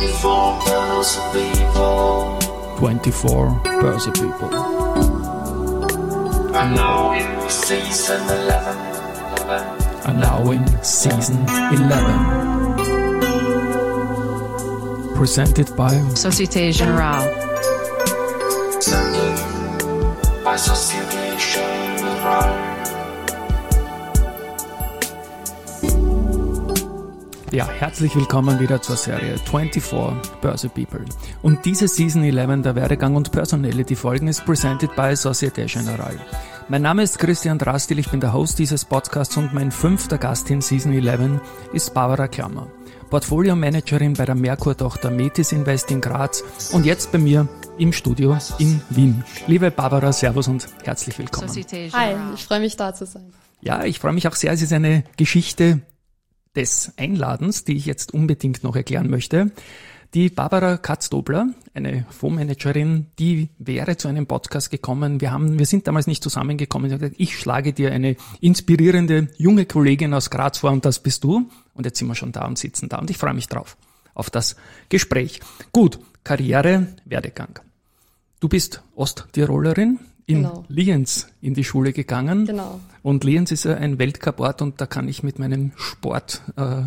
24 Börse People. And now in season 11. And now in season 11. Presented by Société Générale. Presented by Société Générale. Ja, herzlich willkommen wieder zur Serie 24 Börse People. Und diese Season 11 der Werdegang und Personality Folgen ist presented by Société Générale. Mein Name ist Christian Drastil, ich bin der Host dieses Podcasts und mein 5. Gast in Season 11 ist Barbara Klammer, Portfolio-Managerin bei der Merkur-Tochter Metis Invest in Graz und jetzt bei mir im Studio in Wien. Liebe Barbara, Servus und herzlich willkommen. Hi, ich freue mich da zu sein. Ja, ich freue mich auch sehr, es ist eine Geschichte des Einladens, die ich jetzt unbedingt noch erklären möchte. Die Barbara Katz-Dobler, eine Fondsmanagerin, die wäre zu einem Podcast gekommen. Wir sind damals nicht zusammengekommen. Sie hat gesagt, ich schlage dir eine inspirierende junge Kollegin aus Graz vor und das bist du. Und jetzt sind wir schon da und sitzen da und ich freue mich drauf, auf das Gespräch. Gut, Karriere, Werdegang. Du bist Osttirolerin, in Lienz in die Schule gegangen. Genau. Und Lienz ist ja ein Weltcup-Ort und da kann ich mit meinem Sport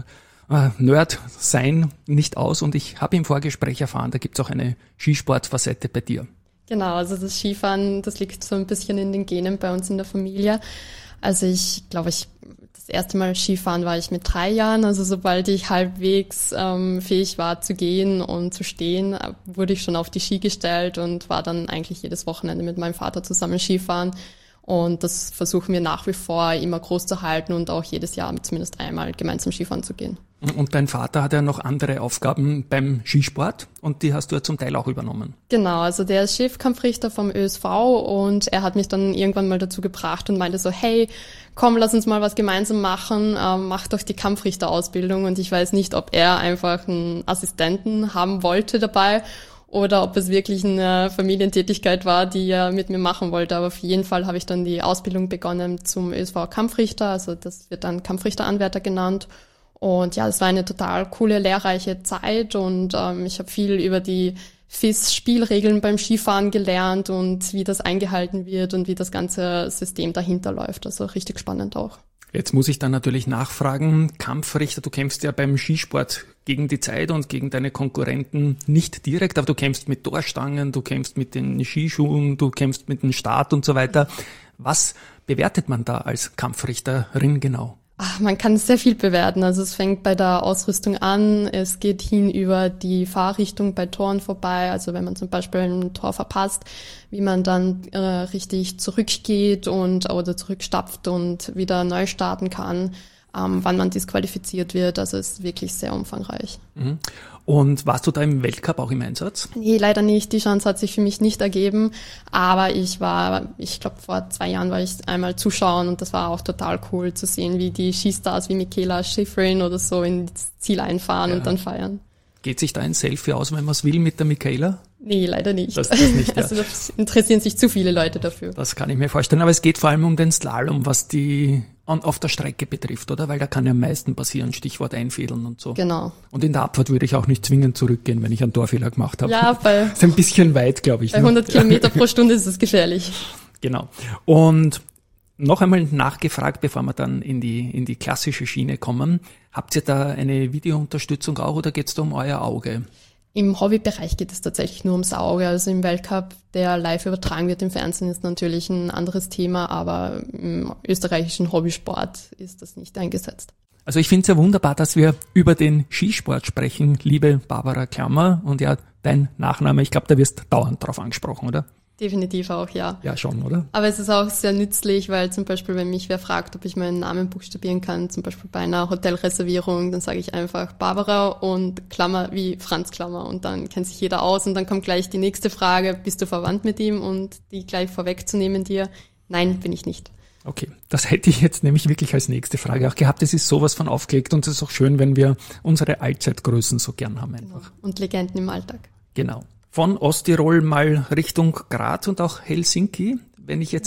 Nerd sein nicht aus. Und ich habe im Vorgespräch erfahren, da gibt's auch eine Skisportfacette bei dir. Genau, also das Skifahren, das liegt so ein bisschen in den Genen bei uns in der Familie. Also ich glaube, das erste Mal Skifahren war ich mit 3 Jahren. Also sobald ich halbwegs fähig war zu gehen und zu stehen, wurde ich schon auf die Ski gestellt und war dann eigentlich jedes Wochenende mit meinem Vater zusammen Skifahren. Und das versuchen wir nach wie vor immer groß zu halten und auch jedes Jahr zumindest einmal gemeinsam Skifahren zu gehen. Und dein Vater hat ja noch andere Aufgaben beim Skisport und die hast du ja zum Teil auch übernommen. Genau, also der ist Chefkampfrichter vom ÖSV und er hat mich dann irgendwann mal dazu gebracht und meinte so, hey, komm, lass uns mal was gemeinsam machen, mach doch die Kampfrichterausbildung. Und ich weiß nicht, ob er einfach einen Assistenten haben wollte dabei oder ob es wirklich eine Familientätigkeit war, die er mit mir machen wollte. Aber auf jeden Fall habe ich dann die Ausbildung begonnen zum ÖSV-Kampfrichter, also das wird dann Kampfrichteranwärter genannt. Und ja, es war eine total coole, lehrreiche Zeit und ich habe viel über die FIS-Spielregeln beim Skifahren gelernt und wie das eingehalten wird und wie das ganze System dahinter läuft. Also richtig spannend auch. Jetzt muss ich dann natürlich nachfragen, Kampfrichter, du kämpfst ja beim Skisport gegen die Zeit und gegen deine Konkurrenten nicht direkt, aber du kämpfst mit Torstangen, du kämpfst mit den Skischuhen, du kämpfst mit dem Start und so weiter. Was bewertet man da als Kampfrichterin genau? Man kann sehr viel bewerten. Also es fängt bei der Ausrüstung an, es geht hin über die Fahrrichtung bei Toren vorbei. Also wenn man zum Beispiel ein Tor verpasst, wie man dann richtig zurückgeht oder zurückstapft und wieder neu starten kann, wann man disqualifiziert wird. Also es ist wirklich sehr umfangreich. Mhm. Und warst du da im Weltcup auch im Einsatz? Nee, leider nicht. Die Chance hat sich für mich nicht ergeben. Aber ich glaube, vor 2 Jahren war ich einmal zuschauen und das war auch total cool zu sehen, wie die Skistars wie Michaela Schifrin oder so ins Ziel einfahren und dann feiern. Geht sich da ein Selfie aus, wenn man es will, mit der Michaela? Nee, leider nicht. Das nicht, ja. Also das interessieren sich zu viele Leute dafür. Das kann ich mir vorstellen. Aber es geht vor allem um den Slalom, was die auf der Strecke betrifft, oder? Weil da kann ja am meisten passieren, Stichwort Einfädeln und so. Genau. Und in der Abfahrt würde ich auch nicht zwingend zurückgehen, wenn ich einen Torfehler gemacht habe. Ja, das ist ein bisschen weit, glaube ich. Bei 100 Kilometer pro Stunde ist es gefährlich. Genau. Und noch einmal nachgefragt, bevor wir dann in die klassische Schiene kommen. Habt ihr da eine Videounterstützung auch oder geht es da um euer Auge? Im Hobbybereich geht es tatsächlich nur ums Auge. Also im Weltcup, der live übertragen wird im Fernsehen, ist natürlich ein anderes Thema, aber im österreichischen Hobbysport ist das nicht eingesetzt. Also ich finde es ja wunderbar, dass wir über den Skisport sprechen, liebe Barbara Klammer. Und ja, dein Nachname, ich glaube, da wirst dauernd drauf angesprochen, oder? Definitiv auch, ja. Ja, schon, oder? Aber es ist auch sehr nützlich, weil zum Beispiel, wenn mich wer fragt, ob ich meinen Namen buchstabieren kann, zum Beispiel bei einer Hotelreservierung, dann sage ich einfach Barbara und Klammer wie Franz Klammer und dann kennt sich jeder aus und dann kommt gleich die nächste Frage, bist du verwandt mit ihm? Und die gleich vorwegzunehmen dir, nein, bin ich nicht. Okay, das hätte ich jetzt nämlich wirklich als nächste Frage auch gehabt. Es ist sowas von aufgelegt und es ist auch schön, wenn wir unsere Allzeitgrößen so gern haben einfach. Genau. Und Legenden im Alltag. Genau. Von Osttirol mal Richtung Graz und auch Helsinki. Wenn ich jetzt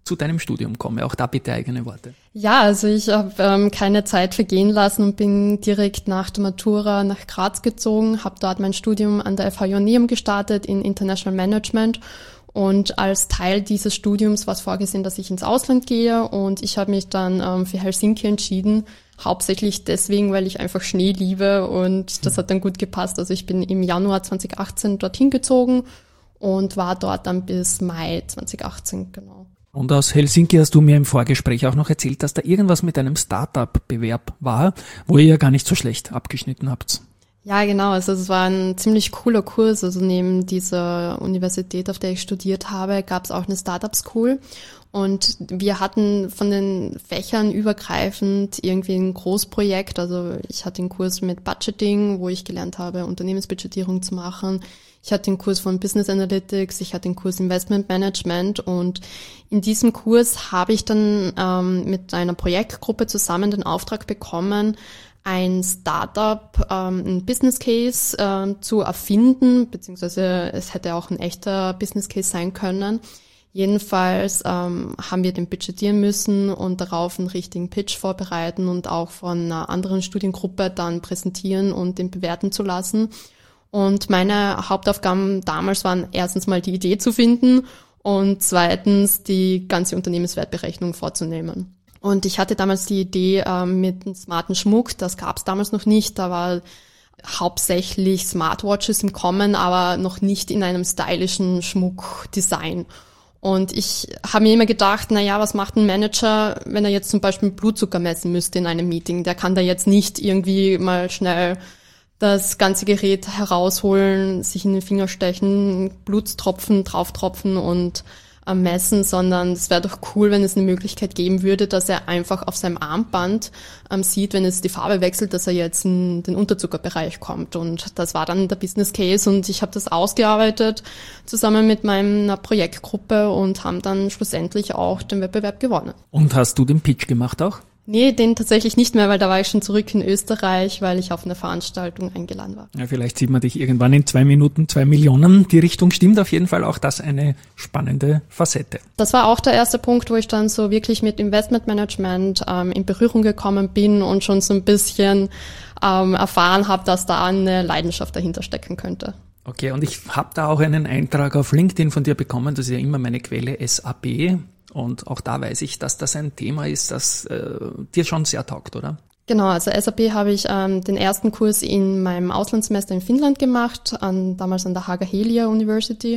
zu deinem Studium komme. Auch da bitte eigene Worte. Ja, also ich habe keine Zeit vergehen lassen und bin direkt nach der Matura nach Graz gezogen, habe dort mein Studium an der FH Joanneum gestartet in International Management. Und als Teil dieses Studiums war es vorgesehen, dass ich ins Ausland gehe, und ich habe mich dann für Helsinki entschieden, hauptsächlich deswegen, weil ich einfach Schnee liebe, und das hat dann gut gepasst. Also ich bin im Januar 2018 dorthin gezogen und war dort dann bis Mai 2018, genau. Und aus Helsinki hast du mir im Vorgespräch auch noch erzählt, dass da irgendwas mit einem Startup-Bewerb war, wo ihr ja gar nicht so schlecht abgeschnitten habt. Ja, genau. Also es war ein ziemlich cooler Kurs. Also neben dieser Universität, auf der ich studiert habe, gab es auch eine Startup School. Und wir hatten von den Fächern übergreifend irgendwie ein Großprojekt. Also ich hatte einen Kurs mit Budgeting, wo ich gelernt habe, Unternehmensbudgetierung zu machen. Ich hatte den Kurs von Business Analytics, ich hatte den Kurs Investment Management, und in diesem Kurs habe ich dann mit einer Projektgruppe zusammen den Auftrag bekommen, ein Startup, ein Business Case zu erfinden, beziehungsweise es hätte auch ein echter Business Case sein können. Jedenfalls haben wir den budgetieren müssen und darauf einen richtigen Pitch vorbereiten und auch von einer anderen Studiengruppe dann präsentieren und den bewerten zu lassen. Und meine Hauptaufgaben damals waren erstens mal die Idee zu finden und zweitens die ganze Unternehmenswertberechnung vorzunehmen. Und ich hatte damals die Idee mit einem smarten Schmuck, das gab es damals noch nicht, da war hauptsächlich Smartwatches im Kommen, aber noch nicht in einem stylischen Schmuckdesign. Und ich habe mir immer gedacht, was macht ein Manager, wenn er jetzt zum Beispiel Blutzucker messen müsste in einem Meeting? Der kann da jetzt nicht irgendwie mal schnell das ganze Gerät herausholen, sich in den Finger stechen, Blutstropfen drauftropfen und messen, sondern es wäre doch cool, wenn es eine Möglichkeit geben würde, dass er einfach auf seinem Armband sieht, wenn es die Farbe wechselt, dass er jetzt in den Unterzuckerbereich kommt. Und das war dann der Business Case, und ich habe das ausgearbeitet zusammen mit meiner Projektgruppe und haben dann schlussendlich auch den Wettbewerb gewonnen. Und hast du den Pitch gemacht auch? Nee, den tatsächlich nicht mehr, weil da war ich schon zurück in Österreich, weil ich auf eine Veranstaltung eingeladen war. Ja, vielleicht sieht man dich irgendwann in 2 Minuten, 2 Millionen. Die Richtung stimmt auf jeden Fall, auch das eine spannende Facette. Das war auch der erste Punkt, wo ich dann so wirklich mit Investmentmanagement in Berührung gekommen bin und schon so ein bisschen erfahren habe, dass da eine Leidenschaft dahinter stecken könnte. Okay, und ich habe da auch einen Eintrag auf LinkedIn von dir bekommen, das ist ja immer meine Quelle SAP. Und auch da weiß ich, dass das ein Thema ist, das dir schon sehr taugt, oder? Genau, also SAP habe ich den ersten Kurs in meinem Auslandssemester in Finnland gemacht, damals an der Haaga-Helia University.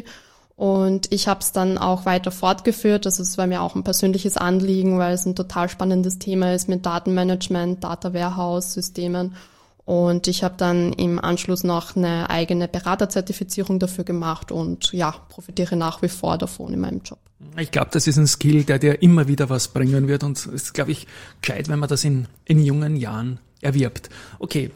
Und ich habe es dann auch weiter fortgeführt. Also es war mir auch ein persönliches Anliegen, weil es ein total spannendes Thema ist mit Datenmanagement, Data Warehouse Systemen. Und ich habe dann im Anschluss noch eine eigene Beraterzertifizierung dafür gemacht und profitiere nach wie vor davon in meinem Job. Ich glaube, das ist ein Skill, der dir immer wieder was bringen wird, und es ist, glaube ich, gescheit, wenn man das in jungen Jahren erwirbt. Okay,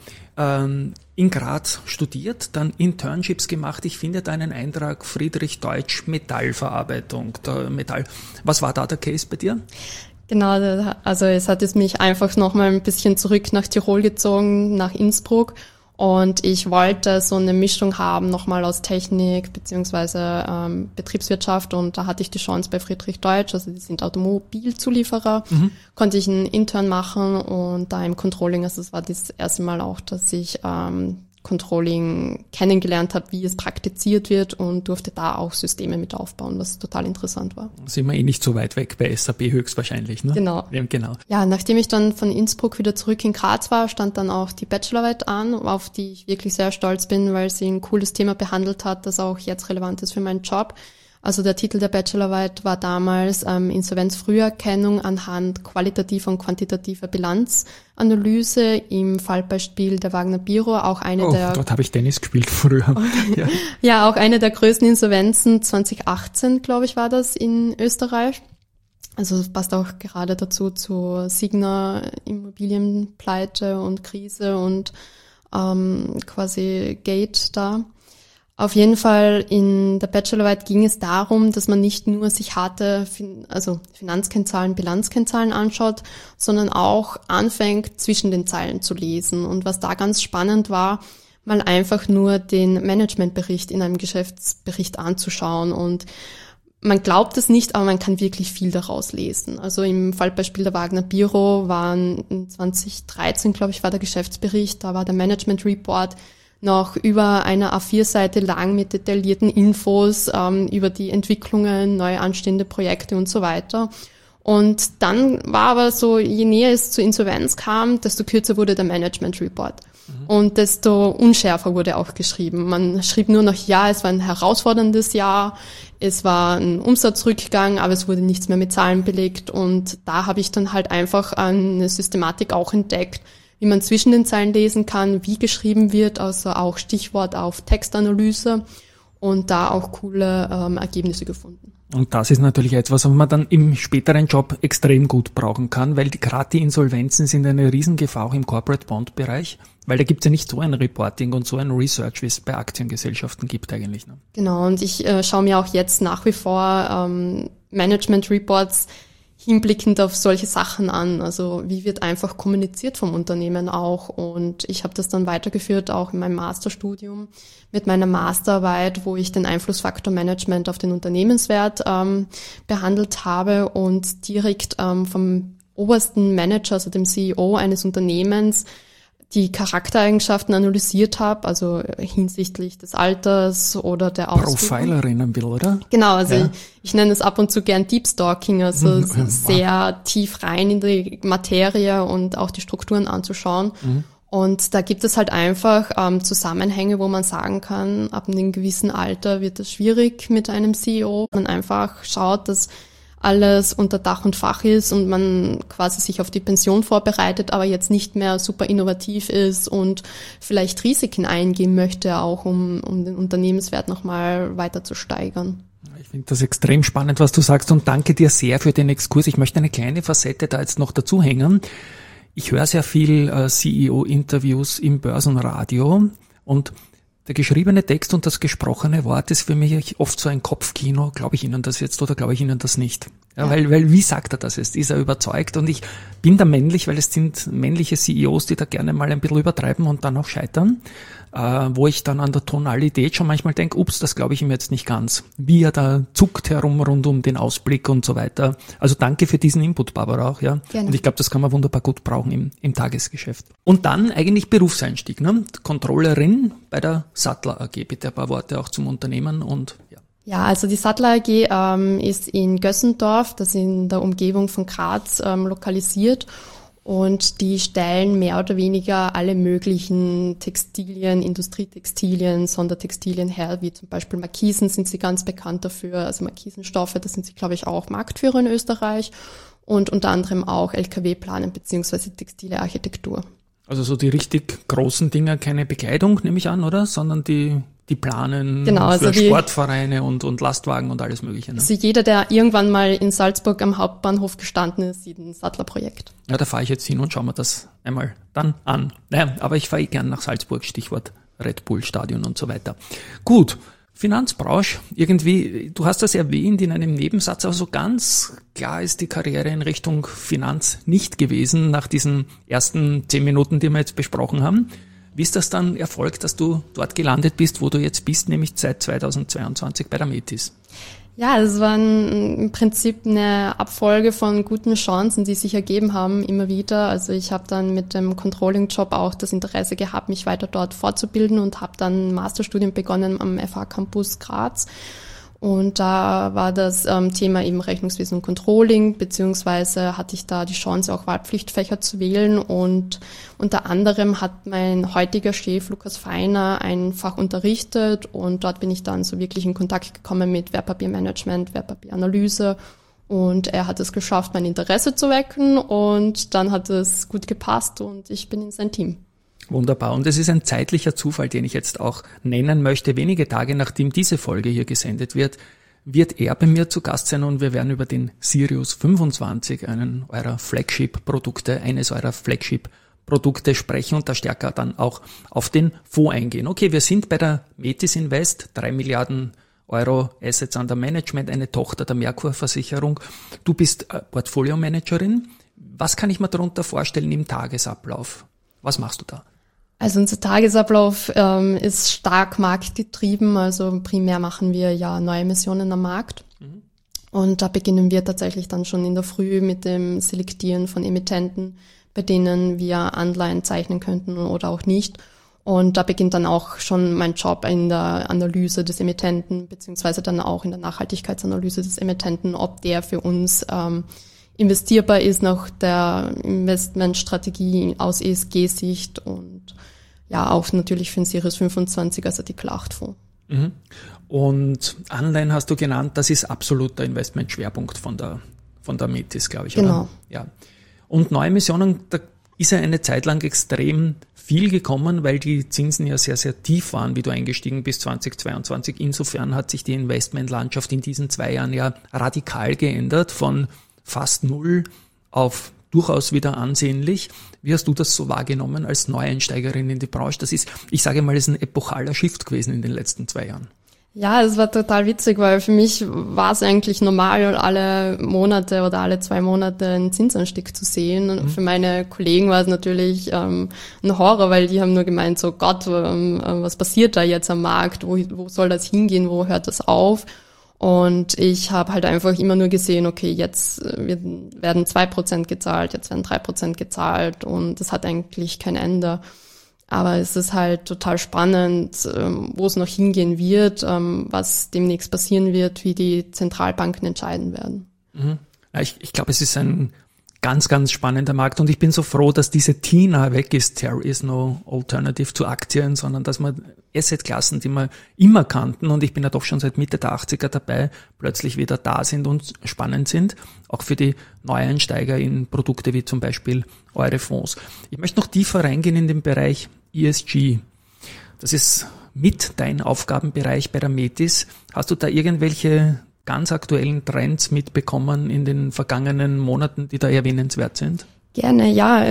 in Graz studiert, dann Internships gemacht. Ich finde da einen Eintrag Friedrich Deutsch Metallverarbeitung. Metall. Was war da der Case bei dir? Genau, also es hat es mich einfach nochmal ein bisschen zurück nach Tirol gezogen, nach Innsbruck. Und ich wollte so eine Mischung haben, nochmal aus Technik beziehungsweise Betriebswirtschaft. Und da hatte ich die Chance bei Friedrich Deutsch, also die sind Automobilzulieferer, konnte ich einen Intern machen und da im Controlling, also es war das erste Mal auch, dass ich Controlling kennengelernt habe, wie es praktiziert wird, und durfte da auch Systeme mit aufbauen, was total interessant war. Sind wir nicht so weit weg bei SAP höchstwahrscheinlich, ne? Genau. Ja, genau. Ja, nachdem ich dann von Innsbruck wieder zurück in Graz war, stand dann auch die Bachelorarbeit an, auf die ich wirklich sehr stolz bin, weil sie ein cooles Thema behandelt hat, das auch jetzt relevant ist für meinen Job. Also der Titel der Bachelorarbeit war damals Insolvenzfrüherkennung anhand qualitativer und quantitativer Bilanzanalyse im Fallbeispiel der Wagner Biro, auch eine der... dort habe ich Tennis gespielt früher. Ja. Ja, auch eine der größten Insolvenzen 2018, glaube ich, war das in Österreich. Also es passt auch gerade dazu zu Signa Immobilienpleite und Krise und quasi Gate da. Auf jeden Fall in der Bachelorarbeit ging es darum, dass man nicht nur sich harte Finanzkennzahlen, Bilanzkennzahlen anschaut, sondern auch anfängt, zwischen den Zeilen zu lesen. Und was da ganz spannend war, mal einfach nur den Managementbericht in einem Geschäftsbericht anzuschauen. Und man glaubt es nicht, aber man kann wirklich viel daraus lesen. Also im Fallbeispiel der Wagner Biro waren in 2013, glaube ich, war der Geschäftsbericht, da war der Management Report noch über eine A4-Seite lang mit detaillierten Infos über die Entwicklungen, neu anstehende Projekte und so weiter. Und dann war aber so, je näher es zur Insolvenz kam, desto kürzer wurde der Management Report. Und desto unschärfer wurde auch geschrieben. Man schrieb nur noch, ja, es war ein herausforderndes Jahr, es war ein Umsatzrückgang, aber es wurde nichts mehr mit Zahlen belegt. Und da habe ich dann halt einfach eine Systematik auch entdeckt, wie man zwischen den Zeilen lesen kann, wie geschrieben wird, also auch Stichwort auf Textanalyse und da auch coole Ergebnisse gefunden. Und das ist natürlich etwas, was man dann im späteren Job extrem gut brauchen kann, weil gerade die Insolvenzen sind eine Riesengefahr auch im Corporate Bond Bereich, weil da gibt es ja nicht so ein Reporting und so ein Research, wie es bei Aktiengesellschaften gibt eigentlich. Ne? Genau, und ich schaue mir auch jetzt nach wie vor Management Reports hinblickend auf solche Sachen an. Also wie wird einfach kommuniziert vom Unternehmen auch. Und ich habe das dann weitergeführt, auch in meinem Masterstudium mit meiner Masterarbeit, wo ich den Einflussfaktor Management auf den Unternehmenswert behandelt habe und direkt vom obersten Manager, also dem CEO eines Unternehmens, die Charaktereigenschaften analysiert habe, also hinsichtlich des Alters oder der Ausbildung. Profilerin ein bisschen, oder? Genau, also ich nenne es ab und zu gern Deep Stalking, also sehr tief rein in die Materie und auch die Strukturen anzuschauen. Und da gibt es halt einfach Zusammenhänge, wo man sagen kann, ab einem gewissen Alter wird es schwierig mit einem CEO. Man einfach schaut, dass alles unter Dach und Fach ist und man quasi sich auf die Pension vorbereitet, aber jetzt nicht mehr super innovativ ist und vielleicht Risiken eingehen möchte, auch um den Unternehmenswert nochmal weiter zu steigern. Ich finde das extrem spannend, was du sagst, und danke dir sehr für den Exkurs. Ich möchte eine kleine Facette da jetzt noch dazu hängen. Ich höre sehr viel CEO-Interviews im Börsenradio und der geschriebene Text und das gesprochene Wort ist für mich oft so ein Kopfkino. Glaube ich Ihnen das jetzt oder glaube ich Ihnen das nicht? Ja, weil wie sagt er das jetzt? Ist er überzeugt? Und ich bin da männlich, weil es sind männliche CEOs, die da gerne mal ein bisschen übertreiben und dann auch scheitern, wo ich dann an der Tonalität schon manchmal denke, ups, das glaube ich ihm jetzt nicht ganz. Wie er da zuckt herum rund um den Ausblick und so weiter. Also danke für diesen Input, Barbara, auch. Ja. Gerne. Und ich glaube, das kann man wunderbar gut brauchen im Tagesgeschäft. Und dann eigentlich Berufseinstieg, ne? Controllerin bei der Sattler AG. Bitte ein paar Worte auch zum Unternehmen und ja. Ja, also die Sattler AG ist in Gössendorf, das ist in der Umgebung von Graz, lokalisiert. Und die stellen mehr oder weniger alle möglichen Textilien, Industrietextilien, Sondertextilien her, wie zum Beispiel Markisen sind sie ganz bekannt dafür, also Markisenstoffe, da sind sie, glaube ich, auch Marktführer in Österreich und unter anderem auch LKW-Planen beziehungsweise textile Architektur. Also so die richtig großen Dinger, keine Bekleidung, nehme ich an, oder? Sondern die planen genau, also für Sportvereine und Lastwagen und alles Mögliche. Ne? Also jeder, der irgendwann mal in Salzburg am Hauptbahnhof gestanden ist, sieht ein Sattler-Projekt. Ja, da fahre ich jetzt hin und schaue mir das einmal dann an. Naja, aber ich fahre gern nach Salzburg, Stichwort Red Bull Stadion und so weiter. Gut, Finanzbranche, irgendwie, du hast das erwähnt in einem Nebensatz, aber so ganz klar ist die Karriere in Richtung Finanz nicht gewesen, nach diesen ersten 10 Minuten, die wir jetzt besprochen haben. Wie ist das dann erfolgt, dass du dort gelandet bist, wo du jetzt bist, nämlich seit 2022 bei der Metis? Ja, es war im Prinzip eine Abfolge von guten Chancen, die sich ergeben haben, immer wieder. Also ich habe dann mit dem Controlling-Job auch das Interesse gehabt, mich weiter dort fortzubilden und habe dann ein Masterstudium begonnen am FH Campus Graz. Und da war das Thema eben Rechnungswesen und Controlling, beziehungsweise hatte ich da die Chance, auch Wahlpflichtfächer zu wählen. Und unter anderem hat mein heutiger Chef, Lukas Feiner, ein Fach unterrichtet. Und dort bin ich dann so wirklich in Kontakt gekommen mit Wertpapiermanagement, Wertpapieranalyse. Und er hat es geschafft, mein Interesse zu wecken. Und dann hat es gut gepasst und ich bin in sein Team. Wunderbar. Und es ist ein zeitlicher Zufall, den ich jetzt auch nennen möchte. Wenige Tage nachdem diese Folge hier gesendet wird er bei mir zu Gast sein und wir werden über den Sirius 25, eines eurer Flagship-Produkte sprechen und da stärker dann auch auf den Fonds eingehen. Okay, wir sind bei der Metis Invest, 3 Milliarden Euro Assets under Management, eine Tochter der Merkur Versicherung. Du bist Portfolio-Managerin. Was kann ich mir darunter vorstellen im Tagesablauf? Was machst du da? Also unser Tagesablauf ist stark marktgetrieben, also primär machen wir ja neue Emissionen am Markt. Und da beginnen wir tatsächlich dann schon in der Früh mit dem Selektieren von Emittenten, bei denen wir Anleihen zeichnen könnten oder auch nicht. Und da beginnt dann auch schon mein Job in der Analyse des Emittenten, beziehungsweise dann auch in der Nachhaltigkeitsanalyse des Emittenten, ob der für uns investierbar ist nach der Investmentstrategie aus ESG-Sicht und ja auch natürlich für den Series 25 als Artikel 8 Fonds. Mhm. Und Anleihen hast du genannt, das ist absolut der Investmentschwerpunkt von der Metis, glaube ich. Genau. Oder? Ja. Und Neuemissionen, da ist ja eine Zeit lang extrem viel gekommen, weil die Zinsen ja sehr, sehr tief waren, wie du eingestiegen bist 2022. Insofern hat sich die Investmentlandschaft in diesen 2 Jahren ja radikal geändert, von fast 0 auf durchaus wieder ansehnlich. Wie hast du das so wahrgenommen als Neueinsteigerin in die Branche? Das ist, ich sage mal, das ist ein epochaler Shift gewesen in den letzten 2 Jahren. Ja, es war total witzig, weil für mich war es eigentlich normal, alle Monate oder alle 2 Monate einen Zinsanstieg zu sehen. Und für meine Kollegen war es natürlich ein Horror, weil die haben nur gemeint, so Gott, was passiert da jetzt am Markt? Wo soll das hingehen? Wo hört das auf? Und ich habe halt einfach immer nur gesehen, okay, jetzt werden 2% gezahlt, jetzt werden 3% gezahlt und das hat eigentlich kein Ende. Aber es ist halt total spannend, wo es noch hingehen wird, was demnächst passieren wird, wie die Zentralbanken entscheiden werden. Mhm. Ja, ich glaube, es ist ein ganz, ganz spannender Markt und ich bin so froh, dass diese TINA weg ist, There is no alternative to Aktien, sondern dass man Assetklassen, die wir immer kannten und ich bin ja doch schon seit Mitte der 80er dabei, plötzlich wieder da sind und spannend sind, auch für die Neueinsteiger in Produkte wie zum Beispiel eure Fonds. Ich möchte noch tiefer reingehen in den Bereich ESG. Das ist mit dein Aufgabenbereich bei der Metis. Hast du da irgendwelche ganz aktuellen Trends mitbekommen in den vergangenen Monaten, die da erwähnenswert sind? Gerne, ja.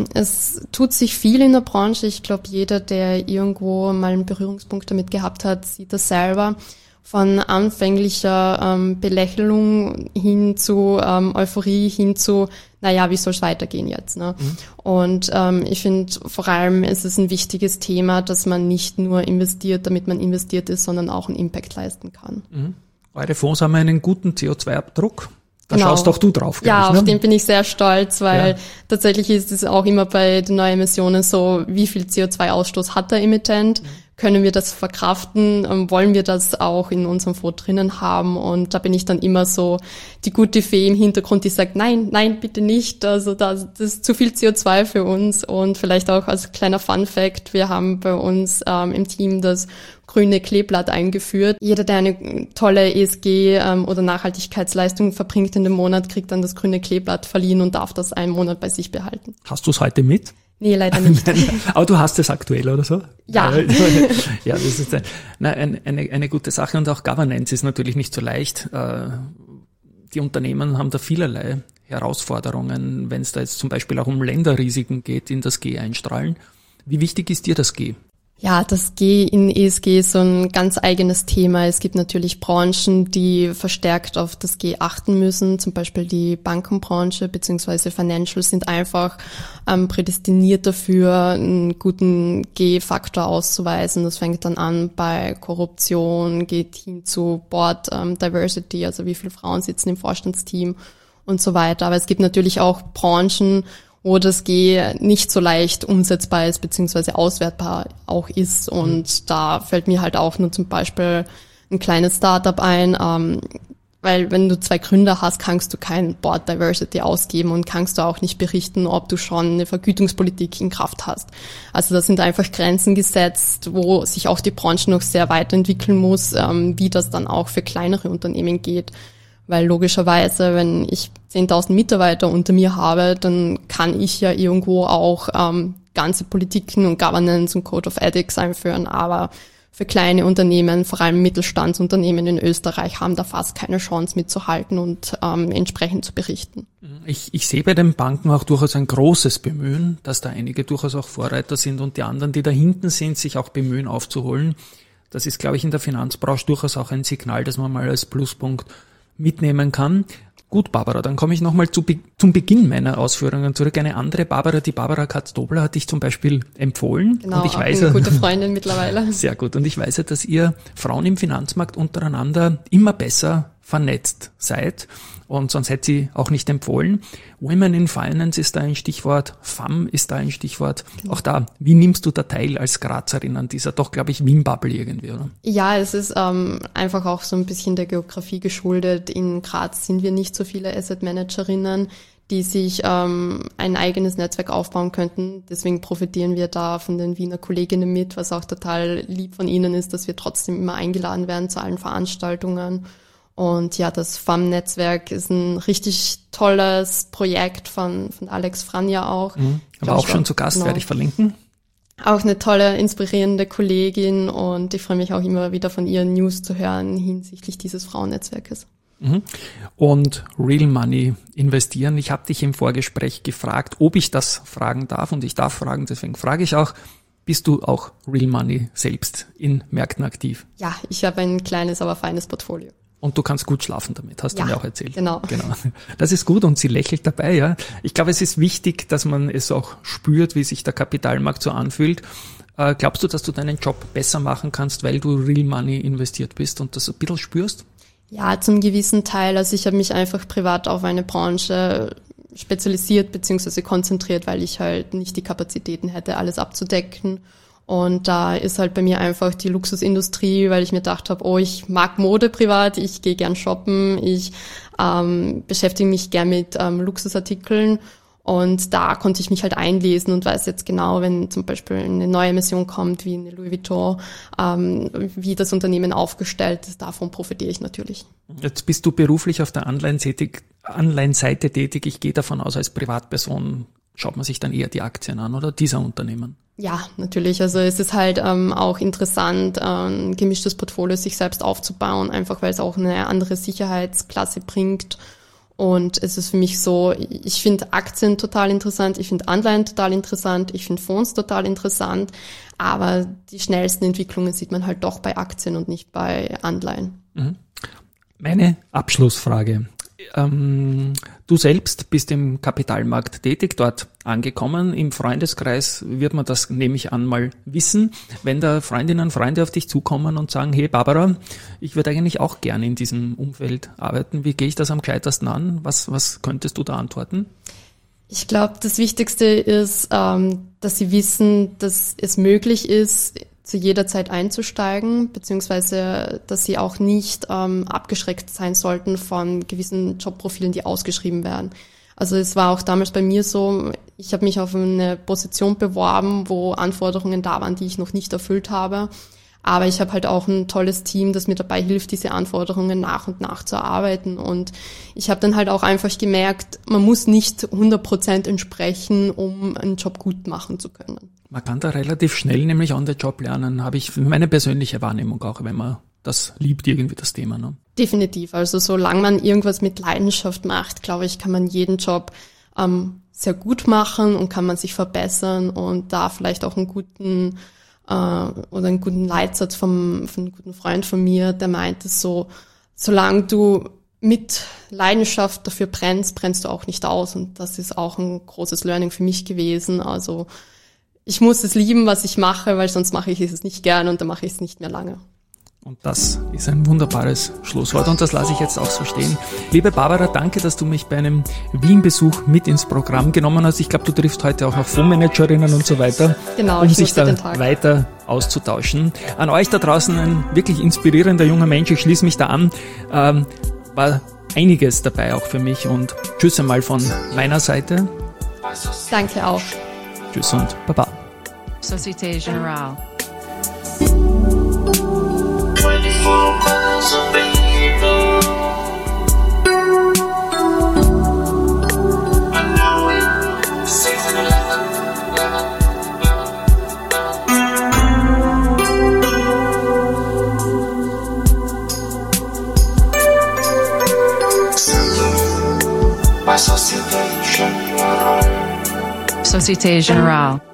Es tut sich viel in der Branche. Ich glaube, jeder, der irgendwo mal einen Berührungspunkt damit gehabt hat, sieht das selber. Von anfänglicher Belächelung hin zu Euphorie, hin zu, naja, wie soll es weitergehen jetzt? Ne? Und ich finde vor allem, es ist ein wichtiges Thema, dass man nicht nur investiert, damit man investiert ist, sondern auch einen Impact leisten kann. Eure Fonds haben einen guten CO2-Abdruck. Da genau. Schaust auch du drauf, ja, ich, ne? Auf den bin ich sehr stolz, weil tatsächlich ist es auch immer bei den Neuemissionen so, wie viel CO2-Ausstoß hat der Emittent? Können wir das verkraften? Wollen wir das auch in unserem Fonds drinnen haben? Und da bin ich dann immer so die gute Fee im Hintergrund, die sagt, nein, bitte nicht. Also das ist zu viel CO2 für uns. Und vielleicht auch als kleiner Fun-Fact, wir haben bei uns im Team das grüne Kleeblatt eingeführt. Jeder, der eine tolle ESG oder Nachhaltigkeitsleistung verbringt in dem Monat, kriegt dann das grüne Kleeblatt verliehen und darf das einen Monat bei sich behalten. Hast du es heute mit? Nee, leider nicht. Aber du hast es aktuell oder so? Ja. Ja, das ist eine gute Sache und auch Governance ist natürlich nicht so leicht. Die Unternehmen haben da vielerlei Herausforderungen, wenn es da jetzt zum Beispiel auch um Länderrisiken geht, die in das G einstrahlen. Wie wichtig ist dir das G? Ja, das G in ESG ist so ein ganz eigenes Thema. Es gibt natürlich Branchen, die verstärkt auf das G achten müssen. Zum Beispiel die Bankenbranche bzw. Financials sind einfach prädestiniert dafür, einen guten G-Faktor auszuweisen. Das fängt dann an bei Korruption, geht hin zu Board Diversity, also wie viele Frauen sitzen im Vorstandsteam und so weiter. Aber es gibt natürlich auch Branchen, wo das G nicht so leicht umsetzbar ist, beziehungsweise auswertbar auch ist. Und da fällt mir halt auch nur zum Beispiel ein kleines Startup ein, weil wenn du 2 Gründer hast, kannst du kein Board Diversity ausgeben und kannst du auch nicht berichten, ob du schon eine Vergütungspolitik in Kraft hast. Also da sind einfach Grenzen gesetzt, wo sich auch die Branche noch sehr weiterentwickeln muss, wie das dann auch für kleinere Unternehmen geht. Weil logischerweise, wenn ich 10.000 Mitarbeiter unter mir habe, dann kann ich ja irgendwo auch ganze Politiken und Governance und Code of Ethics einführen. Aber für kleine Unternehmen, vor allem Mittelstandsunternehmen in Österreich, haben da fast keine Chance mitzuhalten und entsprechend zu berichten. Ich sehe bei den Banken auch durchaus ein großes Bemühen, dass da einige durchaus auch Vorreiter sind und die anderen, die da hinten sind, sich auch bemühen aufzuholen. Das ist, glaube ich, in der Finanzbranche durchaus auch ein Signal, das man mal als Pluspunkt mitnehmen kann. Gut, Barbara, dann komme ich nochmal zum Beginn meiner Ausführungen zurück. Eine andere Barbara, die Barbara Katz-Dobler, hat dich zum Beispiel empfohlen. Genau, und ich auch weiß, eine gute Freundin mittlerweile. Sehr gut. Und ich weiß, dass ihr Frauen im Finanzmarkt untereinander immer besser vernetzt seid. Und sonst hätte sie auch nicht empfohlen. Women in Finance ist da ein Stichwort, FAM ist da ein Stichwort. Auch da, wie nimmst du da teil als Grazerin an dieser doch, glaube ich, Wien-Bubble irgendwie, oder? Ja, es ist einfach auch so ein bisschen der Geografie geschuldet. In Graz sind wir nicht so viele Asset-Managerinnen, die sich ein eigenes Netzwerk aufbauen könnten. Deswegen profitieren wir da von den Wiener Kolleginnen mit, was auch total lieb von ihnen ist, dass wir trotzdem immer eingeladen werden zu allen Veranstaltungen. Und ja, das FAM-Netzwerk ist ein richtig tolles Projekt von Alex Franja auch. Aber auch schon zu Gast, genau. Werde ich verlinken. Auch eine tolle, inspirierende Kollegin und ich freue mich auch immer wieder von ihren News zu hören hinsichtlich dieses Frauennetzwerkes. Und Real Money investieren. Ich habe dich im Vorgespräch gefragt, ob ich das fragen darf und ich darf fragen, deswegen frage ich auch, bist du auch Real Money selbst in Märkten aktiv? Ja, ich habe ein kleines, aber feines Portfolio. Und du kannst gut schlafen damit, hast du mir auch erzählt. Genau. Das ist gut und sie lächelt dabei, ja. Ich glaube, es ist wichtig, dass man es auch spürt, wie sich der Kapitalmarkt so anfühlt. Glaubst du, dass du deinen Job besser machen kannst, weil du Real Money investiert bist und das ein bisschen spürst? Ja, zum gewissen Teil. Also ich habe mich einfach privat auf eine Branche spezialisiert bzw. konzentriert, weil ich halt nicht die Kapazitäten hätte, alles abzudecken. Und da ist halt bei mir einfach die Luxusindustrie, weil ich mir gedacht habe, ich mag Mode privat, ich gehe gern shoppen, ich beschäftige mich gern mit Luxusartikeln und da konnte ich mich halt einlesen und weiß jetzt genau, wenn zum Beispiel eine neue Mission kommt, wie eine Louis Vuitton, wie das Unternehmen aufgestellt ist, davon profitiere ich natürlich. Jetzt bist du beruflich auf der Online-Seite tätig. Ich gehe davon aus, als Privatperson schaut man sich dann eher die Aktien an oder dieser Unternehmen? Ja, natürlich. Also es ist halt auch interessant, ein gemischtes Portfolio sich selbst aufzubauen, einfach weil es auch eine andere Sicherheitsklasse bringt. Und es ist für mich so, ich finde Aktien total interessant, ich finde Anleihen total interessant, ich finde Fonds total interessant, aber die schnellsten Entwicklungen sieht man halt doch bei Aktien und nicht bei Anleihen. Meine Abschlussfrage. Du selbst bist im Kapitalmarkt tätig, dort angekommen. Im Freundeskreis wird man das, nehme ich an, mal wissen. Wenn da Freundinnen und Freunde auf dich zukommen und sagen, hey Barbara, ich würde eigentlich auch gerne in diesem Umfeld arbeiten. Wie gehe ich das am gescheitersten an? Was könntest du da antworten? Ich glaube, das Wichtigste ist, dass sie wissen, dass es möglich ist, zu jeder Zeit einzusteigen, beziehungsweise dass sie auch nicht abgeschreckt sein sollten von gewissen Jobprofilen, die ausgeschrieben werden. Also es war auch damals bei mir so, ich habe mich auf eine Position beworben, wo Anforderungen da waren, die ich noch nicht erfüllt habe. Aber ich habe halt auch ein tolles Team, das mir dabei hilft, diese Anforderungen nach und nach zu erarbeiten. Und ich habe dann halt auch einfach gemerkt, man muss nicht 100% entsprechen, um einen Job gut machen zu können. Man kann da relativ schnell nämlich on the job lernen, habe ich meine persönliche Wahrnehmung auch, wenn man das liebt, irgendwie das Thema. Ne? Definitiv. Also solange man irgendwas mit Leidenschaft macht, glaube ich, kann man jeden Job sehr gut machen und kann man sich verbessern und da vielleicht auch einen guten Leitsatz von einem guten Freund von mir, der meinte so, solange du mit Leidenschaft dafür brennst, brennst du auch nicht aus. Und das ist auch ein großes Learning für mich gewesen. Also ich muss es lieben, was ich mache, weil sonst mache ich es nicht gern und dann mache ich es nicht mehr lange. Und das ist ein wunderbares Schlusswort und das lasse ich jetzt auch so stehen. Liebe Barbara, danke, dass du mich bei einem Wien-Besuch mit ins Programm genommen hast. Ich glaube, du triffst heute auch noch Fondsmanagerinnen und so weiter, genau, um sich da weiter auszutauschen. An euch da draußen ein wirklich inspirierender junger Mensch, ich schließe mich da an. War einiges dabei auch für mich und tschüss einmal von meiner Seite. Danke auch. Tschüss und Baba. Société Générale. 24 miles of people. I know it. Season 11. By Société Générale. Société Générale.